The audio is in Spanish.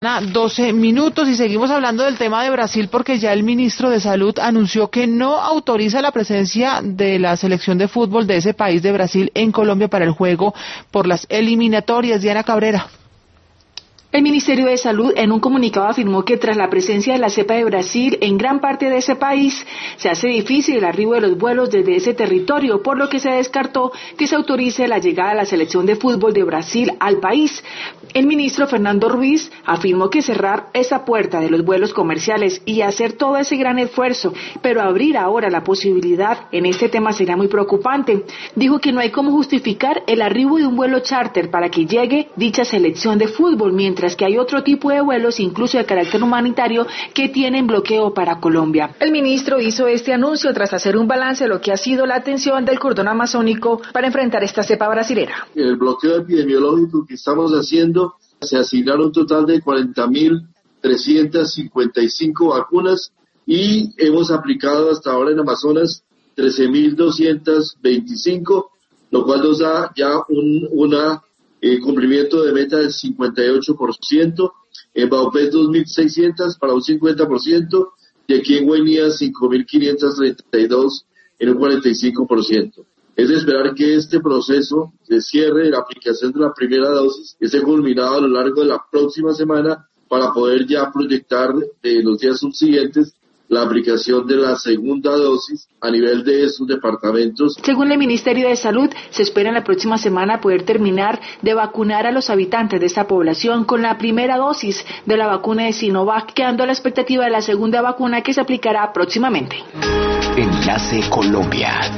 12 minutos y seguimos hablando del tema de Brasil porque ya el ministro de Salud anunció que no autoriza la presencia de la selección de fútbol de ese país de Brasil en Colombia para el juego por las eliminatorias. Diana Cabrera. El Ministerio de Salud en un comunicado afirmó que tras la presencia de la cepa de Brasil en gran parte de ese país, se hace difícil el arribo de los vuelos desde ese territorio, por lo que se descartó que se autorice la llegada de la selección de fútbol de Brasil al país. El ministro Fernando Ruiz afirmó que cerrar esa puerta de los vuelos comerciales y hacer todo ese gran esfuerzo, pero abrir ahora la posibilidad en este tema sería muy preocupante. Dijo que no hay cómo justificar el arribo de un vuelo charter para que llegue dicha selección de fútbol, mientras que hay otro tipo de vuelos, incluso de carácter humanitario, que tienen bloqueo para Colombia. El ministro hizo este anuncio tras hacer un balance de lo que ha sido la atención del cordón amazónico para enfrentar esta cepa brasilera. En el bloqueo epidemiológico que estamos haciendo, se asignaron un total de 40.355 vacunas y hemos aplicado hasta ahora en Amazonas 13.225, lo cual nos da ya cumplimiento de meta del 58%, en Baupés 2.600 para un 50%, y aquí en Guainía 5.532 en un 45%. Es de esperar que este proceso de cierre de la aplicación de la primera dosis esté culminado a lo largo de la próxima semana para poder ya proyectar de los días subsiguientes la aplicación de la segunda dosis a nivel de esos departamentos. Según el Ministerio de Salud, se espera en la próxima semana poder terminar de vacunar a los habitantes de esta población con la primera dosis de la vacuna de Sinovac, quedando a la expectativa de la segunda vacuna que se aplicará próximamente. Enlace Colombia.